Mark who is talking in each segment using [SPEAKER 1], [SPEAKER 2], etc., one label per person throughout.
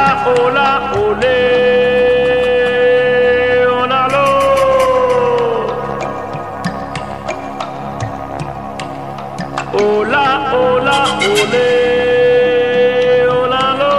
[SPEAKER 1] ओला ओले ओला लो, ओला ओला ओले ओला लो।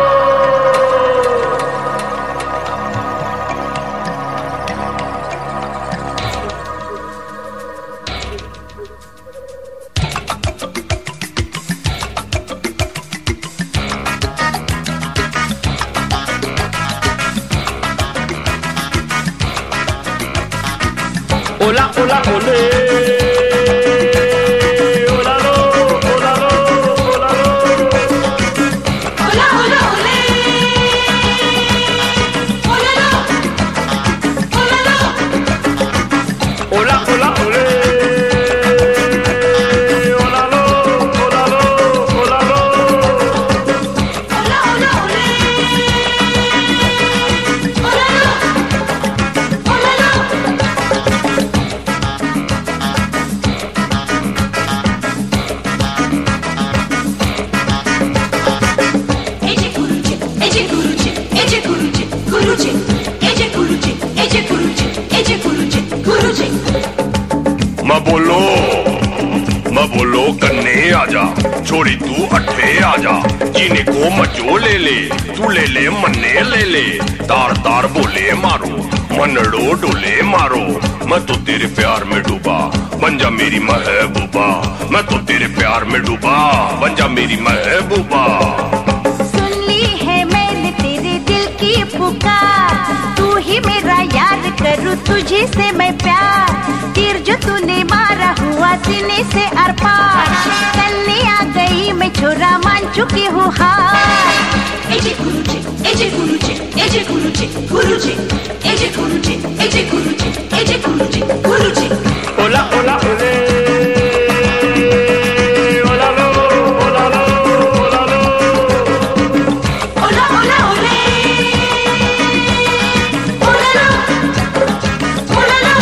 [SPEAKER 1] ओला ओला ओले ओला लो, ओला लो, ओला लो,
[SPEAKER 2] ओला ओला ओले ओला लो, ओला लो,
[SPEAKER 1] ओला ओला ओले ओला लो, ओला लो, ओला लो,
[SPEAKER 2] ओला ओला ओले ओला लो, ओला लो। Ece kurucu, Ece kurucu, Ece kurucu, kurucu, Ece kurucu, Ece kurucu, Ece kurucu, kurucu।
[SPEAKER 1] मैं बोलो कन्ने आजा, छोरी तू अठे आजा, जीने को मजो ले ले, तू ले ले मन्ने ले ले, तार तार बोले मारो, मनड़ो डोले मारो, मैं तो तेरे प्यार में डूबा, बन जा मेरी महबूबा, मैं तो तेरे प्यार में डूबा, बन जा मेरी महबूबा।
[SPEAKER 2] सुन ली है मैंने तेरे दिल की पुकार, तू ही मेरा यार, करूँ तुझे से मैं प्यार, तीर जो तूने मारा हुआ सीने से आर पार, कन्ने आ गई मैं छोरा मान चुकी हूँ हार। एजे कुरुचे, एजे कुरुचे, एजे कुरुचे, कुरुचे, एजे कुरुचे, एजे कुरुचे, एजे कुरुचे, कुरुचे।
[SPEAKER 1] ओला ओला ओले ओला लो, ओला लो, ओला लो,
[SPEAKER 2] ओला ओला ओले ओला लो, ओला लो।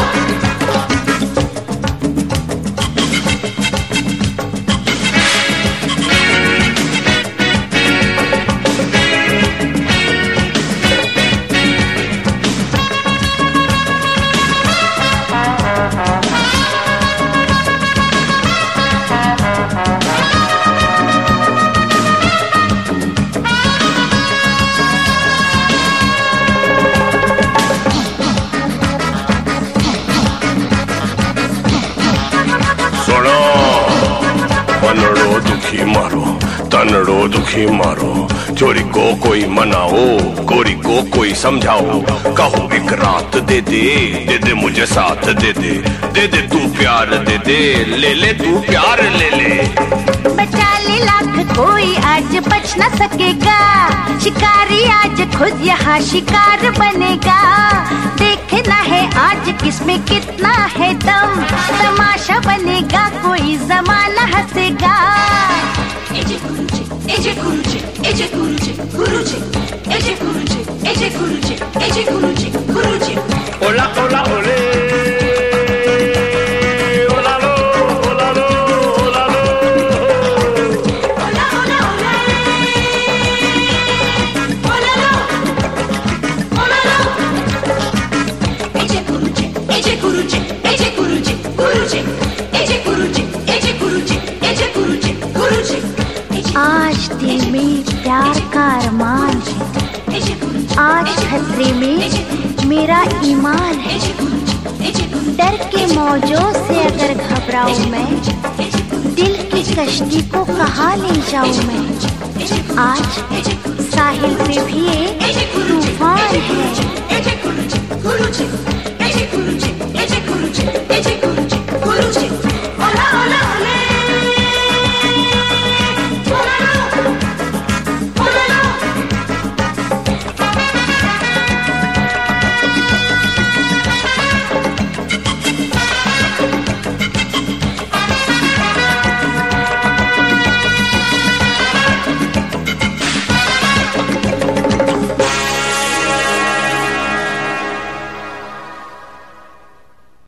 [SPEAKER 1] सुनो मनड़ो दुखी मारो, तनड़ो दुखी मारो, चोरी को कोई मनाओ, गोरी को कोई समझाओ, कहो एक रात दे दे, दे दे मुझे साथ दे दे, दे दे तू प्यार दे दे, ले ले तू प्यार ले ले।
[SPEAKER 2] बचा ले लाख कोई आज बच न सकेगा, शिकारी आज खुद यहाँ शिकार बनेगा, देखना है आज किसमें कितना है दम, तमाशा बनेगा कोई जमाना हंसेगा। एजे कुरुचे, एजे कुरुचे, एजे कुरुचे, कुरुचे, एजे कुरुचे, एजे कुरुचे, एजे कुरुचे, कुरुचे।
[SPEAKER 1] ओला ओला ओले ओला लो, ओला लो, ओला लो,
[SPEAKER 2] ओला ओला ओले ओला लो, ओला लो। एजे कुरुचे, एजे कुरुचे, एजे कुरुचे, कुरुचे, एजे कुरुचे, एजे कुरुचे, एजे कुरुचे, कुरुचे। आज दिल में प्यार का अरमान है, आज खतरे में मेरा ईमान है, डर के मौजों से अगर घबराऊं मैं, दिल की कश्ती को कहाँ ले जाऊं मैं, आज साहिल पे भी एक तूफान है।